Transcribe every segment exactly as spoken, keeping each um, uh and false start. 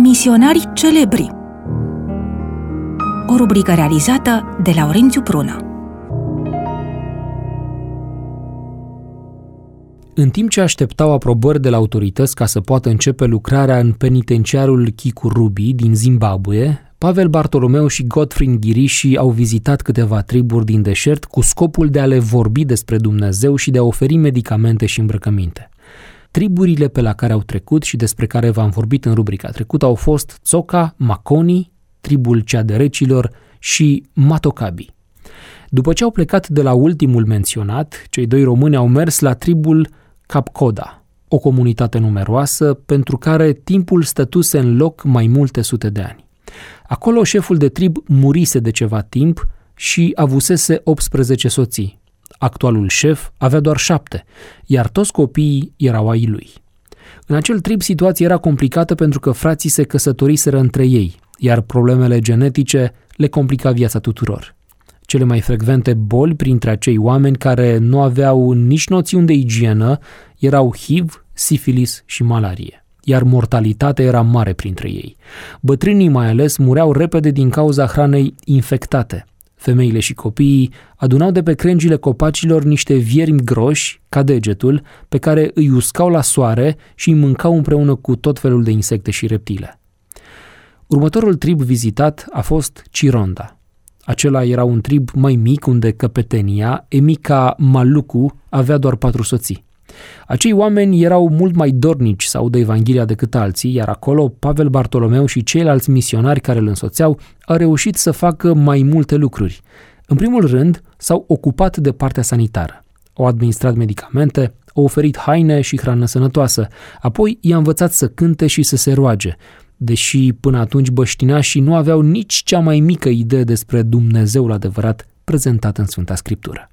Misionari celebri. O rubrică realizată de Laurențiu Prună. În timp ce așteptau aprobări de la autorități ca să poată începe lucrarea în penitenciarul Kikurubi din Zimbabwe, Pavel Bartolomeu și Godfrey Ngirishi au vizitat câteva triburi din deșert cu scopul de a le vorbi despre Dumnezeu și de a oferi medicamente și îmbrăcăminte. Triburile pe la care au trecut și despre care v-am vorbit în rubrica trecută au fost Tsoka, Makoni, tribul Ceaderecilor și Matokabi. După ce au plecat de la ultimul menționat, cei doi români au mers la tribul Kapkoda, o comunitate numeroasă pentru care timpul stătuse în loc mai multe sute de ani. Acolo șeful de trib murise de ceva timp și avusese optsprezece soții. Actualul șef avea doar șapte, iar toți copiii erau ai lui. În acel trib situația era complicată pentru că frații se căsătoriseră între ei, iar problemele genetice le complica viața tuturor. Cele mai frecvente boli printre acei oameni care nu aveau nici noțiuni de igienă erau H I V, sifilis și malarie, iar mortalitatea era mare printre ei. Bătrânii mai ales mureau repede din cauza hranei infectate. Femeile și copiii adunau de pe crengile copacilor niște viermi groși, ca degetul, pe care îi uscau la soare și îi mâncau împreună cu tot felul de insecte și reptile. Următorul trib vizitat a fost Chironda. Acela era un trib mai mic unde căpetenia, Emika Maluku, avea doar patru soții. Acei oameni erau mult mai dornici să audă Evanghelia decât alții, iar acolo Pavel Bartolomeu și ceilalți misionari care îl însoțeau au reușit să facă mai multe lucruri. În primul rând, s-au ocupat de partea sanitară. Au administrat medicamente, au oferit haine și hrană sănătoasă, apoi i-a învățat să cânte și să se roage, deși până atunci băștinașii nu aveau nici cea mai mică idee despre Dumnezeul adevărat prezentat în Sfânta Scriptură.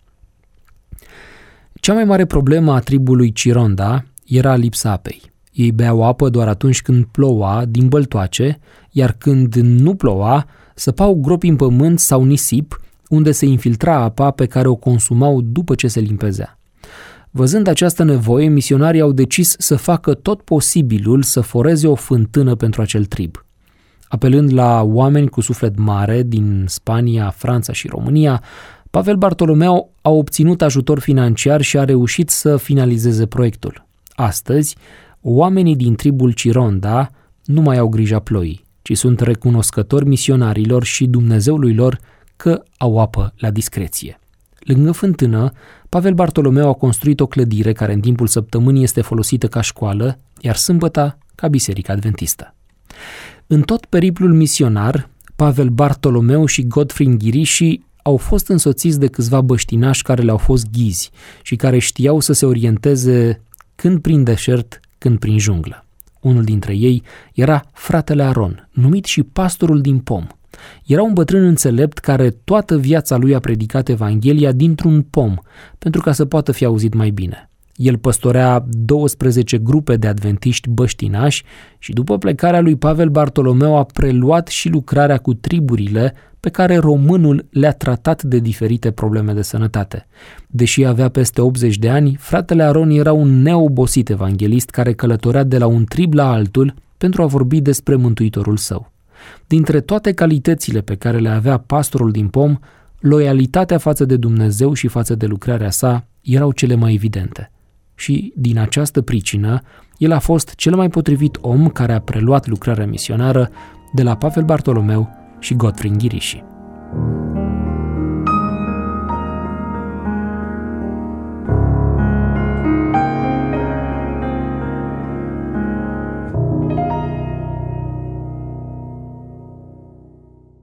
Cea mai mare problemă a tribului Chironda era lipsa apei. Ei beau apă doar atunci când ploua din băltoace, iar când nu ploua, săpau gropi în pământ sau nisip, unde se infiltra apa pe care o consumau după ce se limpezea. Văzând această nevoie, misionarii au decis să facă tot posibilul să foreze o fântână pentru acel trib. Apelând la oameni cu suflet mare din Spania, Franța și România, Pavel Bartolomeu a obținut ajutor financiar și a reușit să finalizeze proiectul. Astăzi, oamenii din tribul Chironda nu mai au grija ploii, ci sunt recunoscători misionarilor și Dumnezeului lor că au apă la discreție. Lângă fântână, Pavel Bartolomeu a construit o clădire care în timpul săptămânii este folosită ca școală, iar sâmbăta ca biserică adventistă. În tot periplul misionar, Pavel Bartolomeu și Godfrey Ngirishi au fost însoțiți de câțiva băștinași care le-au fost ghizi și care știau să se orienteze când prin deșert, când prin junglă. Unul dintre ei era fratele Aron, numit și pastorul din Pom. Era un bătrân înțelept care toată viața lui a predicat Evanghelia dintr-un pom, pentru ca să poată fi auzit mai bine. El păstorea douăsprezece grupe de adventiști băștinași și după plecarea lui Pavel Bartolomeu a preluat și lucrarea cu triburile pe care românul le-a tratat de diferite probleme de sănătate. Deși avea peste optzeci de ani, fratele Aron era un neobosit evanghelist care călătorea de la un trib la altul pentru a vorbi despre Mântuitorul său. Dintre toate calitățile pe care le avea pastorul din Pom, loialitatea față de Dumnezeu și față de lucrarea sa erau cele mai evidente. Și din această pricină, el a fost cel mai potrivit om care a preluat lucrarea misionară de la Pavel Bartolomeu și Godfrey Ngirishi.